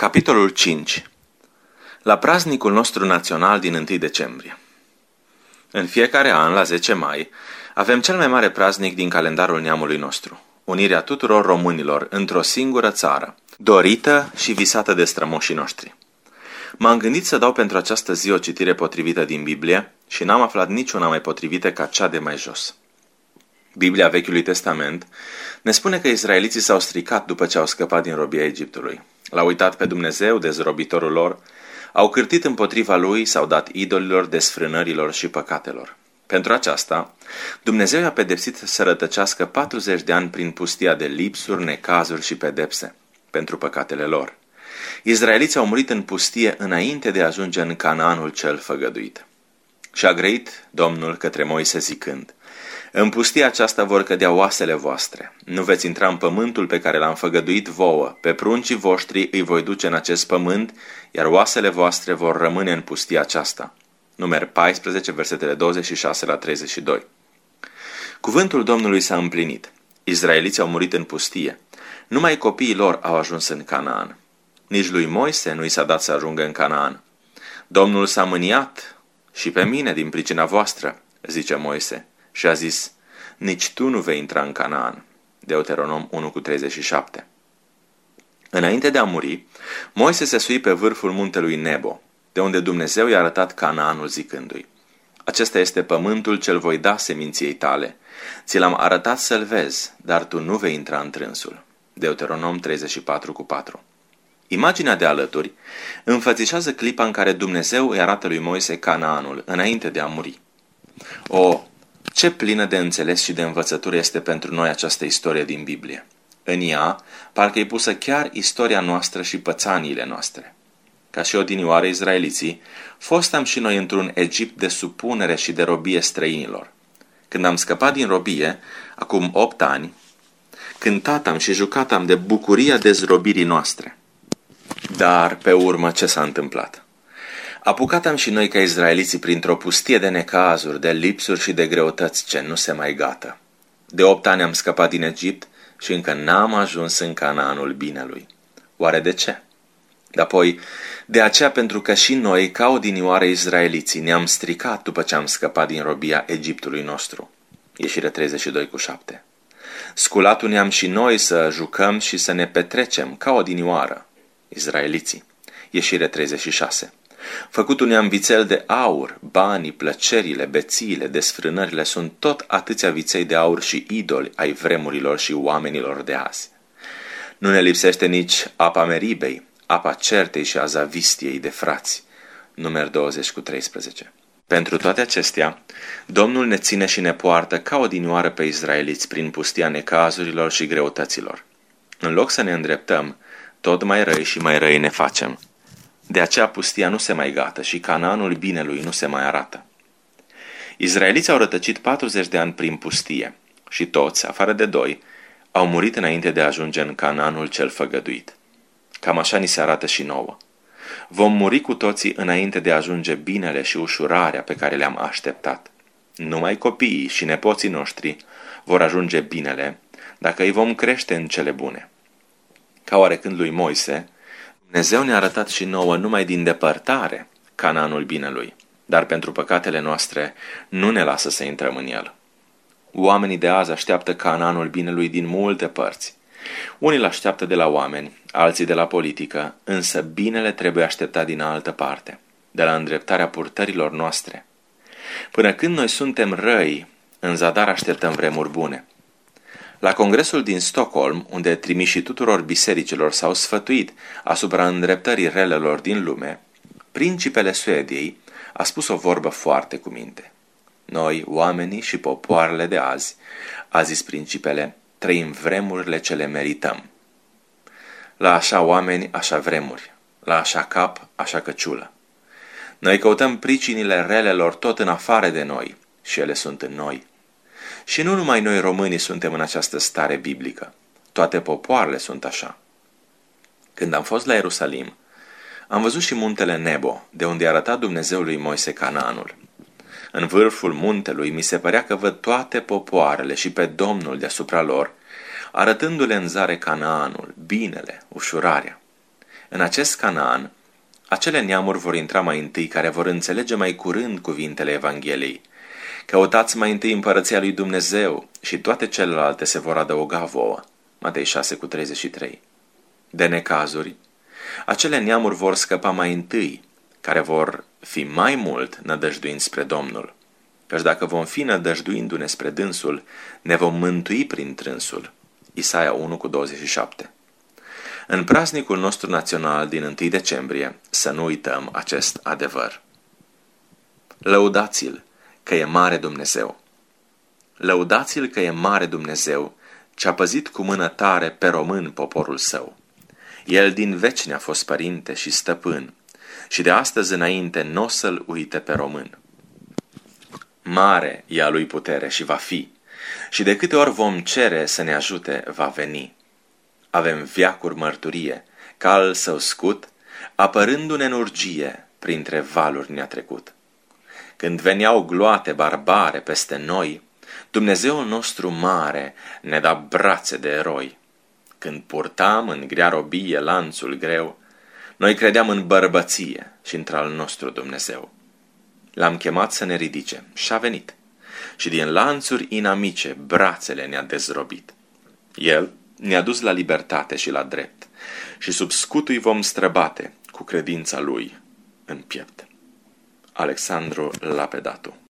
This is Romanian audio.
Capitolul 5. La praznicul nostru național din 1 decembrie. În fiecare an, la 10 mai, avem cel mai mare praznic din calendarul neamului nostru, unirea tuturor românilor într-o singură țară, dorită și visată de strămoșii noștri. M-am gândit să dau pentru această zi o citire potrivită din Biblie și n-am aflat niciuna mai potrivită ca cea de mai jos. Biblia Vechiului Testament ne spune că izraeliții s-au stricat după ce au scăpat din robia Egiptului. L-au uitat pe Dumnezeu, dezrobitorul lor, au cârtit împotriva lui, s-au dat idolilor, desfrânărilor și păcatelor. Pentru aceasta, Dumnezeu i-a pedepsit să rătăcească 40 de ani prin pustia de lipsuri, necazuri și pedepse pentru păcatele lor. Izraeliții au murit în pustie înainte de a ajunge în Canaanul cel făgăduit. Și a grăit Domnul către Moise zicând: în pustia aceasta vor cădea oasele voastre. Nu veți intra în pământul pe care l-am făgăduit vouă. Pe pruncii voștri îi voi duce în acest pământ, iar oasele voastre vor rămâne în pustia aceasta. Numeri 14, versetele 26 la 32. Cuvântul Domnului s-a împlinit. Izraeliții au murit în pustie. Numai copiii lor au ajuns în Canaan. Nici lui Moise nu i s-a dat să ajungă în Canaan. Domnul s-a mâniat și pe mine din pricina voastră, zice Moise. Și a zis: nici tu nu vei intra în Canaan. Deuteronom 1:37. Înainte de a muri, Moise se sui pe vârful muntelui Nebo, de unde Dumnezeu i-a arătat Canaanul zicându-i: acesta este pământul ce-l voi da seminției tale. Ți l-am arătat să-l vezi, dar tu nu vei intra întrânsul. Deuteronom 34:4. Imaginea de alături înfățișează clipa în care Dumnezeu îi arată lui Moise Canaanul înainte de a muri. Ce plină de înțeles și de învățătură este pentru noi această istorie din Biblie. În ea, parcă e pusă chiar istoria noastră și pățaniile noastre. Ca și odinioară izraeliții, fostam și noi într-un Egipt de supunere și de robie străinilor. Când am scăpat din robie, acum 8 ani, cântatam și jucatam de bucuria dezrobirii noastre. Dar, pe urmă, ce s-a întâmplat? Apucatam și noi ca izraeliții printr-o pustie de necazuri, de lipsuri și de greutăți ce nu se mai gată. De 8 ani am scăpat din Egipt și încă n-am ajuns în Canaanul binelui. Oare de ce? Apoi, de aceea pentru că și noi, ca odinioară izraeliții, ne-am stricat după ce am scăpat din robia Egiptului nostru. Ieșire 32:7. Sculatul ne-am și noi să jucăm și să ne petrecem ca odinioară, izraeliții. Ieșire 36. Făcutul ne-am vițel de aur, banii, plăcerile, bețiile, desfrânările sunt tot atâția viței de aur și idoli ai vremurilor și oamenilor de azi. Nu ne lipsește nici apa Meribei, apa certei și a zavistiei de frați. Numeri 20:13. Pentru toate acestea, Domnul ne ține și ne poartă ca odinioară pe izraeliți prin pustia necazurilor și greutăților. În loc să ne îndreptăm, tot mai răi și mai răi ne facem. De aceea pustia nu se mai gată și Canaanul binelui nu se mai arată. Izraeliții au rătăcit 40 de ani prin pustie și toți, afară de 2, au murit înainte de a ajunge în Canaanul cel făgăduit. Cam așa ni se arată și nouă. Vom muri cu toții înainte de a ajunge binele și ușurarea pe care le-am așteptat. Numai copiii și nepoții noștri vor ajunge binele dacă îi vom crește în cele bune. Ca oarecând lui Moise, Dumnezeu ne-a arătat și nouă numai din depărtare Canaanul binelui, dar pentru păcatele noastre nu ne lasă să intrăm în el. Oamenii de azi așteaptă Canaanul binelui din multe părți. Unii îl așteaptă de la oameni, alții de la politică, însă binele trebuie așteptat din altă parte, de la îndreptarea purtărilor noastre. Până când noi suntem răi, în zadar așteptăm vremuri bune. La congresul din Stockholm, unde trimișii tuturor bisericilor s-au sfătuit asupra îndreptării relelor din lume, principele Suediei a spus o vorbă foarte cu minte. Noi, oamenii și popoarele de azi, a zis principele, trăim vremurile ce le merităm. La așa oameni, așa vremuri, la așa cap, așa căciulă. Noi căutăm pricinile relelor tot în afară de noi și ele sunt în noi. Și nu numai noi românii suntem în această stare biblică. Toate popoarele sunt așa. Când am fost la Ierusalim, am văzut și muntele Nebo, de unde a arătat Dumnezeu lui Moise Canaanul. În vârful muntelui mi se părea că văd toate popoarele și pe Domnul deasupra lor, arătându-le în zare Canaanul, binele, ușurarea. În acest Canaan, acele neamuri vor intra mai întâi care vor înțelege mai curând cuvintele Evangheliei. Căutați mai întâi împărăția lui Dumnezeu și toate celelalte se vor adăuga vouă. Matei 6,33. De necazuri, acele neamuri vor scăpa mai întâi, care vor fi mai mult nădăjduind spre Domnul. Căci dacă vom fi nădăjduindu-ne spre dânsul, ne vom mântui prin trânsul. Isaia 1,27. În praznicul nostru național din 1 decembrie, să nu uităm acest adevăr. Lăudați-l că e mare Dumnezeu. Lăudați-l că e mare Dumnezeu, ce-a păzit cu mână tare pe român poporul său. El din veci ne-a fost părinte și stăpân, și de astăzi înainte n-o să-l uite pe român. Mare e a lui putere și va fi, și de câte ori vom cere să ne ajute, va veni. Avem veacuri mărturie, ca al său scut, apărându-ne în urgie, printre valuri ne-a trecut. Când veneau gloate barbare peste noi, Dumnezeul nostru mare ne da brațe de eroi. Când purtam în grea robie lanțul greu, noi credeam în bărbăție și într-al nostru Dumnezeu. L-am chemat să ne ridice și a venit, și din lanțuri inamice brațele ne-a dezrobit. El ne-a dus la libertate și la drept, și sub scutul vom străbate cu credința lui în piept. Alexandru Lapedatu.